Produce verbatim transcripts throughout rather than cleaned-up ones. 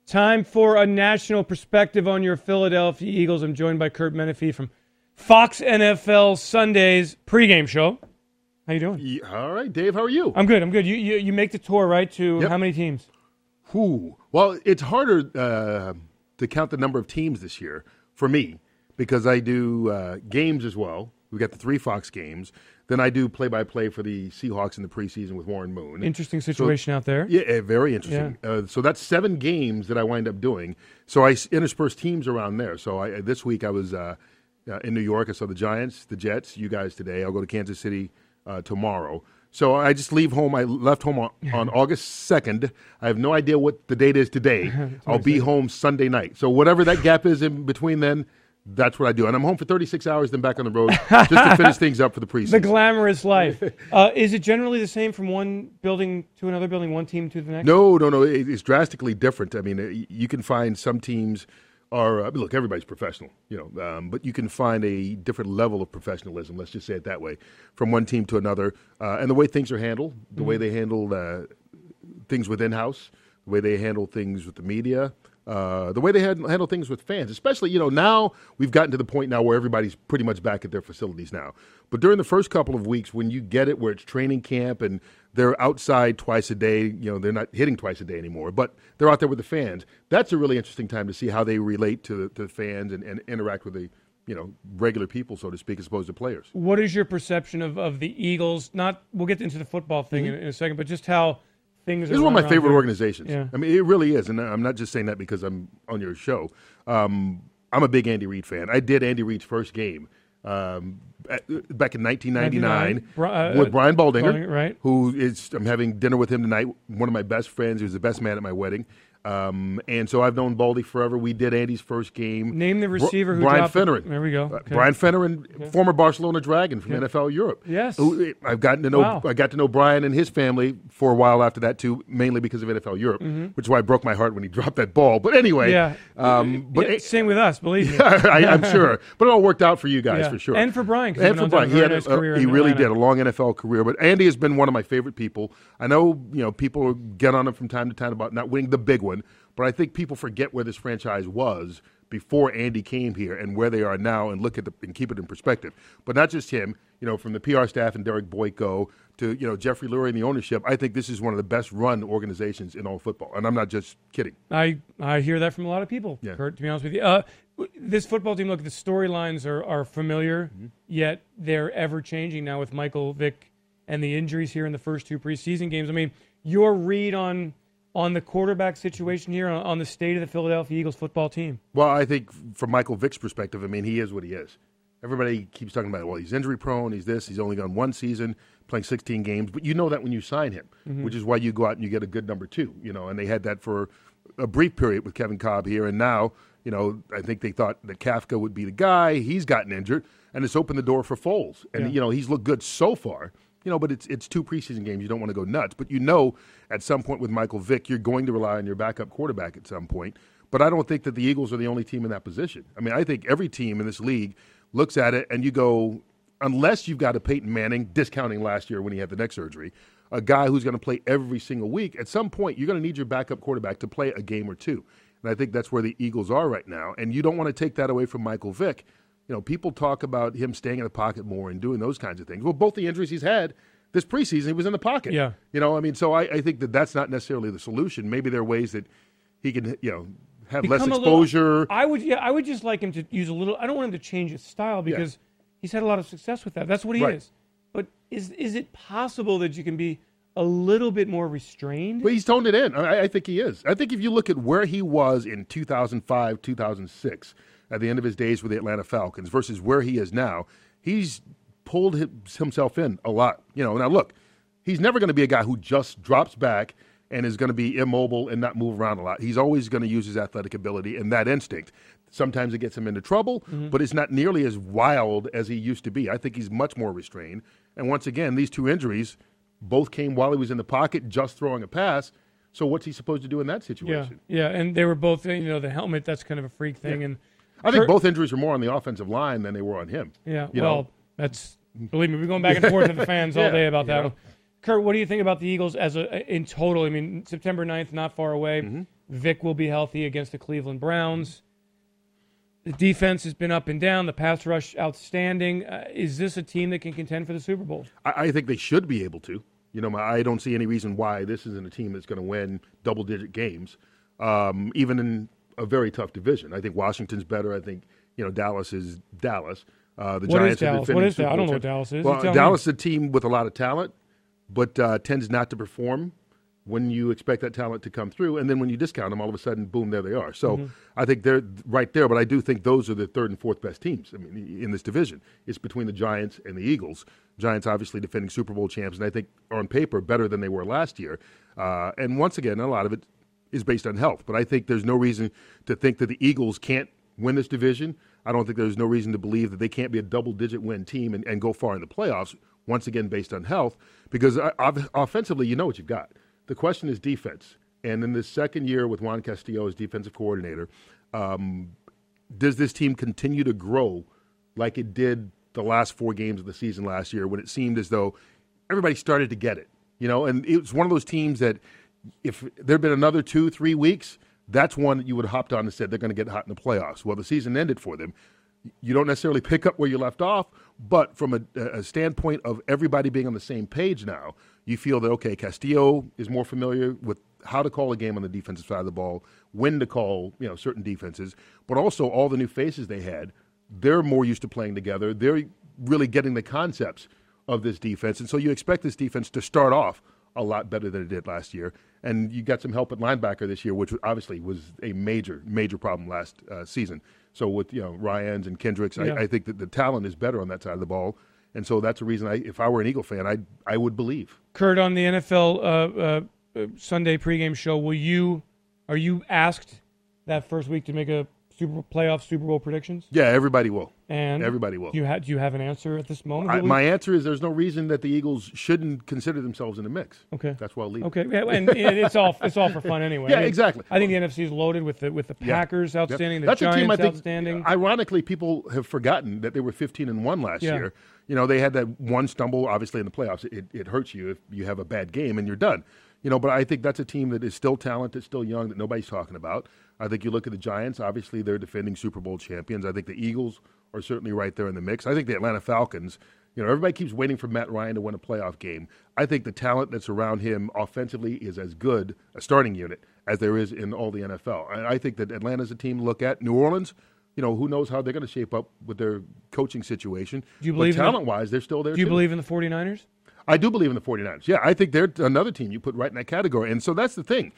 Time for a national perspective on your Philadelphia Eagles. I'm joined by Kurt Menefee from Fox N F L Sundays pregame show. How you doing? Yeah, all right, Dave. How are you? I'm good. I'm good. You you, you make the tour, right? To Yep. how many teams? Whew. Well, it's harder uh, to count the number of teams this year for me because I do uh, games as well. We got the three Fox games. Then I do play-by-play for the Seahawks in the preseason with Warren Moon. Interesting situation so, out there. Yeah, uh, very interesting. Yeah. Uh, so that's seven games that I wind up doing. So I intersperse teams around there. So I, this week I was uh, uh, in New York. I saw the Giants, the Jets, you guys today. I'll go to Kansas City uh, tomorrow. So I just leave home. I left home on, on August second. I have no idea what the date is today. I'll be home Sunday night. So whatever that gap is in between then, that's what I do. And I'm home for thirty-six hours, then back on the road just to finish things up for the preseason. The glamorous life. Uh, is it generally the same from one building to another building, one team to the next? No, no, no. It, it's drastically different. I mean, you can find some teams are, uh, look, everybody's professional, you know, um, but you can find a different level of professionalism, let's just say it that way, from one team to another. Uh, and the way things are handled, the mm-hmm. way they handle uh, things within house, the way they handle things with the media, Uh, the way they had, handle things with fans, especially, you know, now we've gotten to the point now where everybody's pretty much back at their facilities now. But during the first couple of weeks, when you get it where it's training camp and they're outside twice a day, you know, they're not hitting twice a day anymore, but they're out there with the fans. That's a really interesting time to see how they relate to, to the fans and, and interact with the, you know, regular people, so to speak, as opposed to players. What is your perception of, of the Eagles? Not, we'll get into the football thing mm-hmm. in, in a second, but just how things This is one of my favorite here. organizations. Yeah. I mean, it really is, and I'm not just saying that because I'm on your show. Um, I'm a big Andy Reid fan. I did Andy Reid's first game um, at, back in nineteen ninety-nine uh, with Brian Baldinger, Baldinger, right. who is, I'm having dinner with him tonight, one of my best friends. He was the best man at my wedding. Um, and so I've known Baldy forever. We did Andy's first game. Name the receiver who Brian dropped Finneran. There we go. Okay. Uh, Brian Finneran, okay. former Barcelona Dragon from okay. N F L Europe. Yes. Who, I've gotten to know. Wow. I got to know Brian and his family for a while after that too, mainly because of N F L Europe, mm-hmm. which is why it broke my heart when he dropped that ball. But anyway, yeah. Um, but yeah, it, same with us, believe me. I, I'm sure. But it all worked out for you guys yeah. for sure, and for Brian. And for Brian, he had nice a, career he in really Atlanta. did a long N F L career. But Andy has been one of my favorite people. I know, you know, people get on him from time to time about not winning the big one. But I think people forget where this franchise was before Andy came here and where they are now, and look at the, and keep it in perspective. But not just him, you know, from the P R staff and Derek Boyko to, you know, Jeffrey Lurie and the ownership. I think this is one of the best run organizations in all football, and I'm not just kidding. I I hear that from a lot of people. Yeah. Kurt, to be honest with you, uh, this football team. Look, the storylines are are familiar, mm-hmm. yet they're ever changing now with Michael Vick and the injuries here in the first two preseason games. I mean, your read on. on the quarterback situation here, on, on the state of the Philadelphia Eagles football team? Well, I think from Michael Vick's perspective, I mean, he is what he is. Everybody keeps talking about, well, he's injury-prone, he's this, he's only gone one season, playing sixteen games, but you know that when you sign him, mm-hmm. which is why you go out and you get a good number two, you know, and they had that for a brief period with Kevin Cobb here, and now, you know, I think they thought that Kafka would be the guy. He's gotten injured, and it's opened the door for Foles. And, yeah. you know, he's looked good so far. You know, but it's it's two preseason games. You don't want to go nuts. But you know, at some point with Michael Vick, you're going to rely on your backup quarterback at some point. But I don't think that the Eagles are the only team in that position. I mean, I think every team in this league looks at it and you go, unless you've got a Peyton Manning, discounting last year when he had the neck surgery, a guy who's going to play every single week, at some point you're going to need your backup quarterback to play a game or two. And I think that's where the Eagles are right now. And you don't want to take that away from Michael Vick. You know, people talk about him staying in the pocket more and doing those kinds of things. Well, both the injuries he's had this preseason, he was in the pocket. Yeah. You know, I mean, so I, I think that that's not necessarily the solution. Maybe there are ways that he can, you know, have Become less a exposure. Little, I would, yeah, I would just like him to use a little. I don't want him to change his style because yeah. he's had a lot of success with that. That's what he right. is. But is is it possible that you can be a little bit more restrained? Well, he's toned it in. I, I think he is. I think if you look at where he was in two thousand five, two thousand six, at the end of his days with the Atlanta Falcons versus where he is now, he's pulled himself in a lot. You know, now look, he's never going to be a guy who just drops back and is going to be immobile and not move around a lot. He's always going to use his athletic ability and that instinct. Sometimes it gets him into trouble, mm-hmm. but it's not nearly as wild as he used to be. I think he's much more restrained. And once again, these two injuries both came while he was in the pocket just throwing a pass. So what's he supposed to do in that situation? Yeah, yeah, and they were both, you know, the helmet, that's kind of a freak thing. Yeah. and I think Kurt, both injuries were more on the offensive line than they were on him. Yeah, you well, know? that's, believe me, we're going back and forth to the fans all yeah, day about that know? one. Kurt, what do you think about the Eagles as a in total? I mean, September ninth, not far away. Mm-hmm. Vic will be healthy against the Cleveland Browns. The defense has been up and down. The pass rush outstanding. Uh, is this a team that can contend for the Super Bowl? I, I think they should be able to. You know, I don't see any reason why this isn't a team that's going to win double-digit games, um, even in a very tough division. I think Washington's better. I think, you know, Dallas is Dallas. Uh, the what Giants is Dallas? What is Dallas? I don't know what Dallas is. Well, Dallas is a team with a lot of talent, but uh, tends not to perform when you expect that talent to come through. And then when you discount them, all of a sudden, boom, there they are. So mm-hmm. I think they're right there, but I do think those are the third and fourth best teams I mean, in this division. It's between the Giants and the Eagles. Giants obviously defending Super Bowl champs, and I think on paper better than they were last year. Uh, and once again, a lot of it is based on health. But I think there's no reason to think that the Eagles can't win this division. I don't think there's no reason to believe that they can't be a double-digit win team and, and go far in the playoffs, once again based on health, because uh, offensively you know what you've got. The question is defense. And in this second year with Juan Castillo as defensive coordinator, um, does this team continue to grow like it did the last four games of the season last year when it seemed as though everybody started to get it? You know, and it was one of those teams that if there had been another two, three weeks, that's one that you would have hopped on and said they're going to get hot in the playoffs. Well, the season ended for them. You don't necessarily pick up where you left off, but from a, a standpoint of everybody being on the same page now, you feel that, okay, Castillo is more familiar with how to call a game on the defensive side of the ball, when to call, you know, certain defenses, but also all the new faces they had, they're more used to playing together. They're really getting the concepts of this defense, and so you expect this defense to start off a lot better than it did last year. And you got some help at linebacker this year, which obviously was a major, major problem last uh, season. So with, you know, Ryans and Kendricks, yeah. I, I think that the talent is better on that side of the ball. And so that's a reason, I, if I were an Eagle fan, I I would believe. Kurt, on the N F L uh, uh, Sunday pregame show, will you are you asked that first week to make a Super Bowl, playoff Super Bowl predictions? Yeah, everybody will. And everybody will. Do you, ha- do you have an answer at this moment? I, my answer is there's no reason that the Eagles shouldn't consider themselves in the mix. Okay, that's why I'll leave. Okay, yeah, and it's all it's all for fun anyway. Yeah, I mean, exactly. I think the N F C is loaded with the with the Packers yeah. outstanding, yep. the that's Giants a team I think, outstanding. Ironically, people have forgotten that they were fifteen and one last yeah. year. You know, they had that one stumble, obviously in the playoffs. It, it hurts you if you have a bad game and you're done. You know, but I think that's a team that is still talented, still young, that nobody's talking about. I think you look at the Giants, obviously they're defending Super Bowl champions. I think the Eagles are certainly right there in the mix. I think the Atlanta Falcons, you know, everybody keeps waiting for Matt Ryan to win a playoff game. I think the talent that's around him offensively is as good a starting unit as there is in all the N F L. And I think that Atlanta's a team to look at. New Orleans, you know, who knows how they're going to shape up with their coaching situation. Do you believe but talent-wise, they're still there, Do you too. believe in the 49ers? I do believe in the 49ers. Yeah, I think they're another team you put right in that category. And so that's the thing.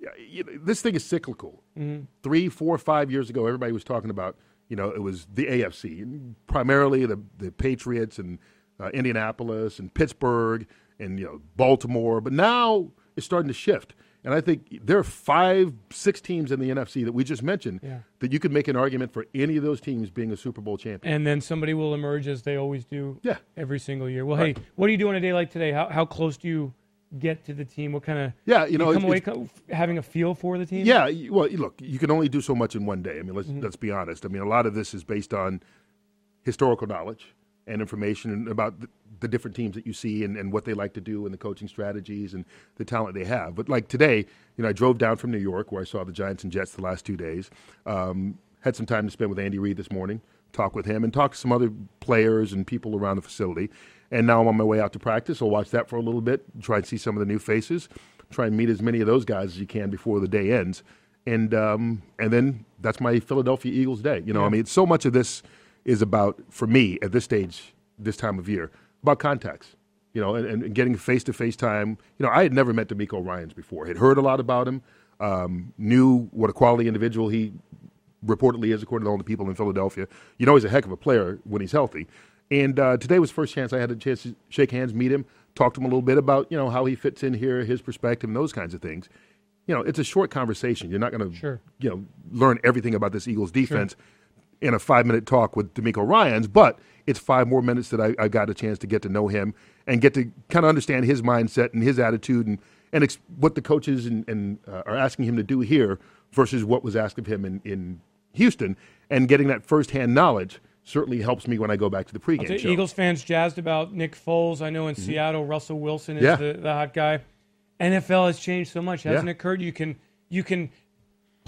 This thing is cyclical. Mm-hmm. Three, four, five years ago, everybody was talking about, you know, it was the A F C, primarily the, the Patriots and uh, Indianapolis and Pittsburgh and, you know, Baltimore. But now it's starting to shift. And I think there are five, six teams in the N F C that we just mentioned yeah. that you could make an argument for any of those teams being a Super Bowl champion. And then somebody will emerge as they always do yeah. every single year. Well, right. hey, what do you do on a day like today? How how close do you get to the team? What kind of yeah, you know, you come it's, away it's, having a feel for the team? Yeah, well, look, you can only do so much in one day. I mean, let's mm-hmm. let's be honest. I mean, a lot of this is based on historical knowledge and information about the, the different teams that you see and, and what they like to do and the coaching strategies and the talent they have. But like today, you know, I drove down from New York where I saw the Giants and Jets the last two days. Um, had some time to spend with Andy Reid this morning, talk with him, and talk to some other players and people around the facility. And now I'm on my way out to practice. I'll watch that for a little bit, try and see some of the new faces, try and meet as many of those guys as you can before the day ends. And um, and then that's my Philadelphia Eagles day. You know, yeah. I mean, so much of this is about, for me, at this stage, this time of year, about contacts, you know, and, and getting face-to-face time. You know, I had never met D'Amico Ryans before. Had heard a lot about him, um, knew what a quality individual he reportedly is, according to all the people in Philadelphia. You know he's a heck of a player when he's healthy. And uh, today was the first chance I had a chance to shake hands, meet him, talk to him a little bit about, you know, how he fits in here, his perspective, and those kinds of things. You know, it's a short conversation. You're not going to, sure. you know, learn everything about this Eagles defense sure. in a five-minute talk with D'Amico Ryans, but it's five more minutes that I, I got a chance to get to know him and get to kind of understand his mindset and his attitude and, and ex- what the coaches and, and uh, are asking him to do here versus what was asked of him in, in Houston. And getting that firsthand knowledge certainly helps me when I go back to the pregame show. Eagles fans jazzed about Nick Foles. I know in mm-hmm. Seattle, Russell Wilson is yeah. the, the hot guy. N F L has changed so much, hasn't yeah. it, Kurt? You can you can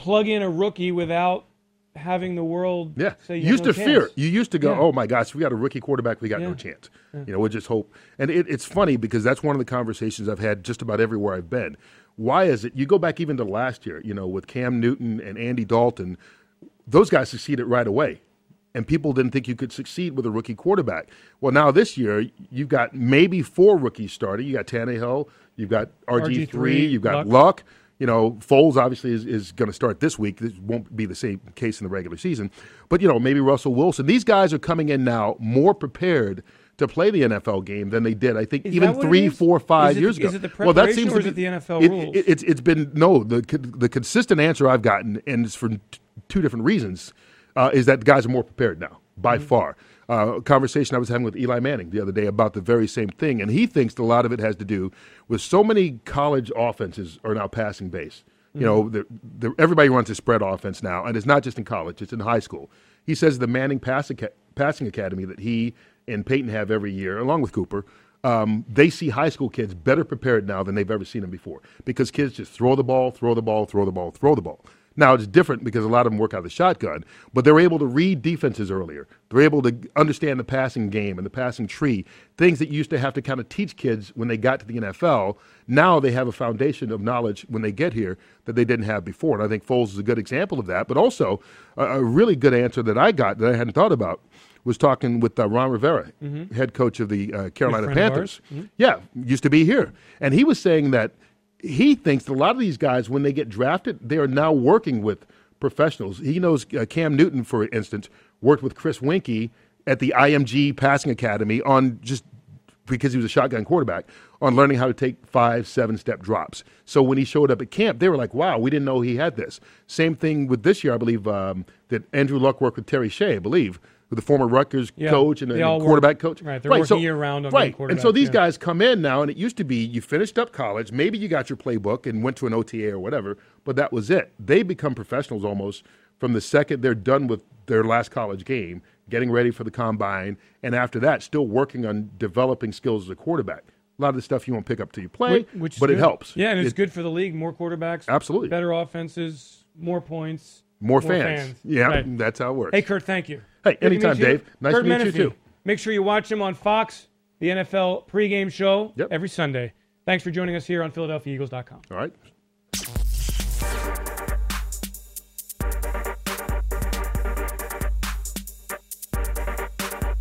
plug in a rookie without having the world Yeah, say you you used have to no fear. chance. You used to go, Yeah. "Oh my gosh, we got a rookie quarterback. We got Yeah. no chance." Yeah. You know, we just hope. And it, it's funny because that's one of the conversations I've had just about everywhere I've been. Why is it? You go back even to last year. You know, with Cam Newton and Andy Dalton, those guys succeeded right away, and people didn't think you could succeed with a rookie quarterback. Well, now this year you've got maybe four rookies starting. You got Tannehill, you've got R G three, you've got Luck. Luck. You know, Foles obviously is, is going to start this week. This won't be the same case in the regular season. But, you know, maybe Russell Wilson. These guys are coming in now more prepared to play the N F L game than they did, I think, Is even that what it three, is? four, five Is it years the- ago. is it the well, that preparation seems or to is be, it the N F L it, rules? It, it's, it's been, no, the, the consistent answer I've gotten, and it's for t- two different reasons, uh, is that the guys are more prepared now, by Mm-hmm. far. Uh, a conversation I was having with Eli Manning the other day about the very same thing, and he thinks a lot of it has to do with so many college offenses are now passing base. You know, the, the, everybody runs a spread offense now, and it's not just in college; it's in high school. He says the Manning Pass Aca- Passing Academy that he and Peyton have every year, along with Cooper, um, they see high school kids better prepared now than they've ever seen them before because kids just throw the ball, throw the ball, throw the ball, throw the ball. Now, it's different because a lot of them work out of the shotgun, but they're able to read defenses earlier. They're able to understand the passing game and the passing tree, things that you used to have to kind of teach kids when they got to the N F L. Now they have a foundation of knowledge when they get here that they didn't have before, and I think Foles is a good example of that. But also, a, a really good answer that I got that I hadn't thought about was talking with uh, Ron Rivera, Mm-hmm. head coach of the uh, Carolina friend of Panthers. ours. Mm-hmm. Yeah, used to be here. And he was saying that he thinks that a lot of these guys, when they get drafted, they are now working with professionals. He knows uh, Cam Newton, for instance, worked with Chris Winkie at the I M G Passing Academy on just because he was a shotgun quarterback, on learning how to take five, seven-step drops. So when he showed up at camp, they were like, wow, we didn't know he had this. Same thing with this year, I believe, um, that Andrew Luck worked with Terry Shea, I believe, with the former Rutgers Yeah, coach and they the all quarterback work- coach. right, they're working year-round on being Right, and so quarterbacks, these yeah. guys come in now, and it used to be you finished up college, maybe you got your playbook and went to an O T A or whatever, but that was it. They become professionals almost from the second they're done with their last college game, getting ready for the combine, and after that, still working on developing skills as a quarterback. A lot of the stuff you won't pick up till you play, Which, which is but it good. helps. Yeah, and it's It- good for the league. More quarterbacks, Absolutely. better offenses, more points, More, fans. Yeah, Right. that's how it works. Hey, Kurt, thank you. Hey, Good to anytime, meet you. Dave. Nice Kurt to meet you, Menefee. too. Make sure you watch him on Fox, the N F L pregame show Yep. every Sunday. Thanks for joining us here on Philadelphia Eagles dot com. All right.